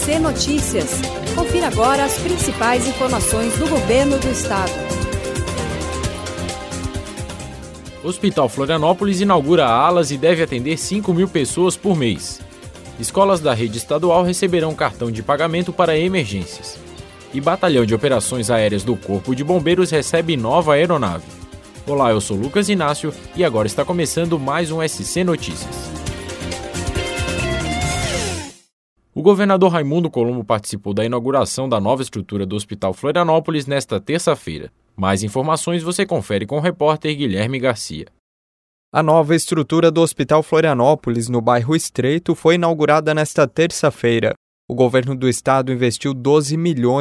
SC Notícias. Confira agora as principais informações do governo do estado. O Hospital Florianópolis inaugura alas e deve atender 5.000 pessoas por mês. Escolas da rede estadual receberão cartão de pagamento para emergências. E Batalhão de Operações Aéreas do Corpo de Bombeiros recebe nova aeronave. Olá, eu sou Lucas Inácio e agora está começando mais um SC Notícias. O governador Raimundo Colombo participou da inauguração da nova estrutura do Hospital Florianópolis nesta terça-feira. Mais informações você confere com o repórter Guilherme Garcia. A nova estrutura do Hospital Florianópolis, no bairro Estreito, foi inaugurada nesta terça-feira. O governo do estado investiu R$12,8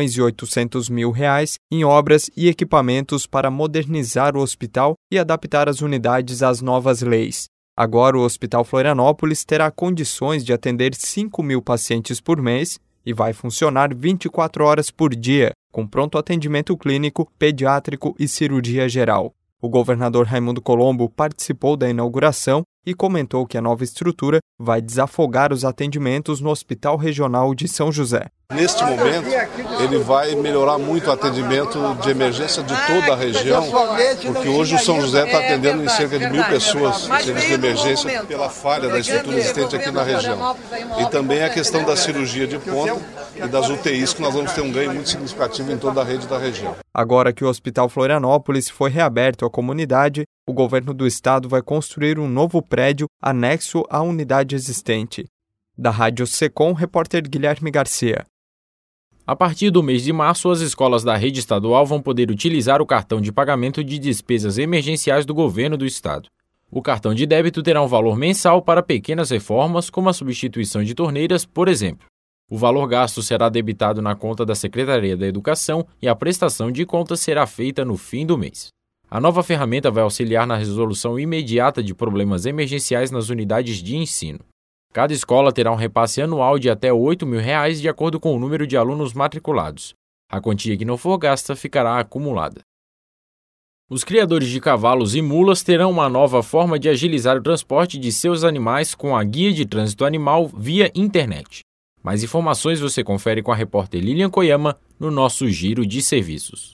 milhões em obras e equipamentos para modernizar o hospital e adaptar as unidades às novas leis. Agora, o Hospital Florianópolis terá condições de atender 5.000 pacientes por mês e vai funcionar 24 horas por dia, com pronto atendimento clínico, pediátrico e cirurgia geral. O governador Raimundo Colombo participou da inauguração e comentou que a nova estrutura vai desafogar os atendimentos no Hospital Regional de São José. Neste momento, ele vai melhorar muito o atendimento de emergência de toda a região, porque hoje o São José está atendendo em cerca de 1.000 pessoas em serviço de emergência pela falha da estrutura existente aqui na região. E também a questão da cirurgia de ponta e das UTIs, que nós vamos ter um ganho muito significativo em toda a rede da região. Agora que o Hospital Florianópolis foi reaberto à comunidade, o governo do estado vai construir um novo prédio anexo à unidade existente. Da Rádio Secom, repórter Guilherme Garcia. A partir do mês de março, as escolas da rede estadual vão poder utilizar o cartão de pagamento de despesas emergenciais do governo do estado. O cartão de débito terá um valor mensal para pequenas reformas, como a substituição de torneiras, por exemplo. O valor gasto será debitado na conta da Secretaria da Educação e a prestação de contas será feita no fim do mês. A nova ferramenta vai auxiliar na resolução imediata de problemas emergenciais nas unidades de ensino. Cada escola terá um repasse anual de até R$8.000 de acordo com o número de alunos matriculados. A quantia que não for gasta ficará acumulada. Os criadores de cavalos e mulas terão uma nova forma de agilizar o transporte de seus animais com a Guia de Trânsito Animal via internet. Mais informações você confere com a repórter Lilian Koyama no nosso Giro de Serviços.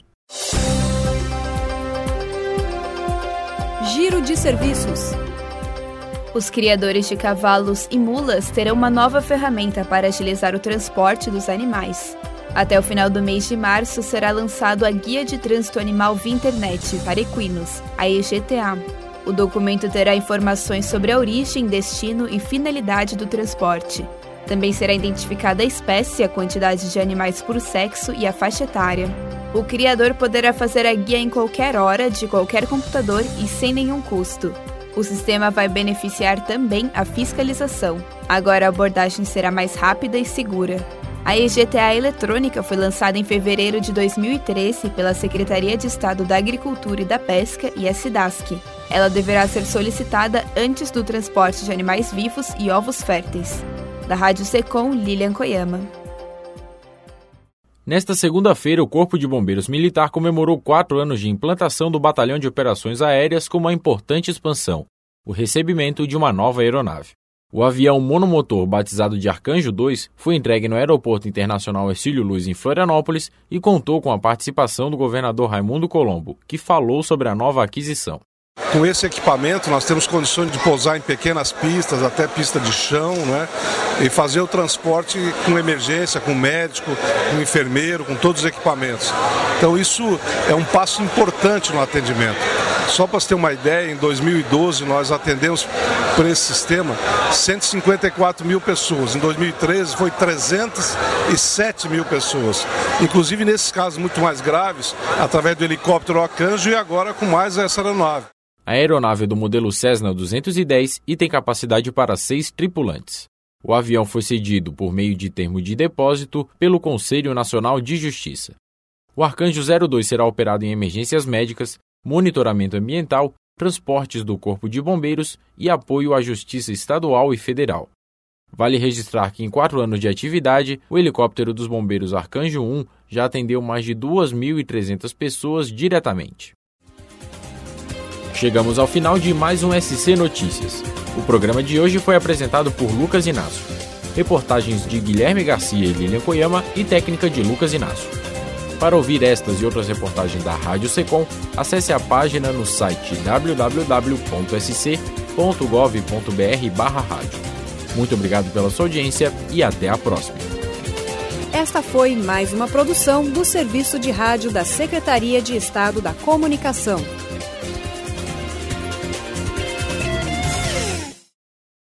Giro de Serviços. Os criadores de cavalos e mulas terão uma nova ferramenta para agilizar o transporte dos animais. Até o final do mês de março será lançado a Guia de Trânsito Animal via Internet para equinos, a EGTA. O documento terá informações sobre a origem, destino e finalidade do transporte. Também será identificada a espécie, a quantidade de animais por sexo e a faixa etária. O criador poderá fazer a guia em qualquer hora, de qualquer computador e sem nenhum custo. O sistema vai beneficiar também a fiscalização. Agora a abordagem será mais rápida e segura. A EGTA eletrônica foi lançada em fevereiro de 2013 pela Secretaria de Estado da Agricultura e da Pesca e a SIDASC. Ela deverá ser solicitada antes do transporte de animais vivos e ovos férteis. Da Rádio Secom, Lilian Koyama. Nesta segunda-feira, o Corpo de Bombeiros Militar comemorou 4 anos de implantação do Batalhão de Operações Aéreas com uma importante expansão, o recebimento de uma nova aeronave. O avião monomotor, batizado de Arcanjo 2, foi entregue no Aeroporto Internacional Hercílio Luz, em Florianópolis, e contou com a participação do governador Raimundo Colombo, que falou sobre a nova aquisição. Com esse equipamento, nós temos condições de pousar em pequenas pistas, até pista de chão, né? E fazer o transporte com emergência, com médico, com enfermeiro, com todos os equipamentos. Então isso é um passo importante no atendimento. Só para você ter uma ideia, em 2012 nós atendemos por esse sistema 154.000 pessoas. Em 2013 foi 307.000 pessoas. Inclusive nesses casos muito mais graves, através do helicóptero Arcanjo e agora com mais essa aeronave. A aeronave é do modelo Cessna 210 e tem capacidade para 6 tripulantes. O avião foi cedido por meio de termo de depósito pelo Conselho Nacional de Justiça. O Arcanjo 02 será operado em emergências médicas, monitoramento ambiental, transportes do Corpo de Bombeiros e apoio à Justiça Estadual e Federal. Vale registrar que em 4 anos de atividade, o helicóptero dos bombeiros Arcanjo 1 já atendeu mais de 2.300 pessoas diretamente. Chegamos ao final de mais um SC Notícias. O programa de hoje foi apresentado por Lucas Inácio. reportagens de Guilherme Garcia e Lilian Koyama e técnica de Lucas Inácio. Para ouvir estas e outras reportagens da Rádio Secom, acesse a página no site www.sc.gov.br/rádio. Muito obrigado pela sua audiência e até a próxima. Esta foi mais uma produção do Serviço de Rádio da Secretaria de Estado da Comunicação.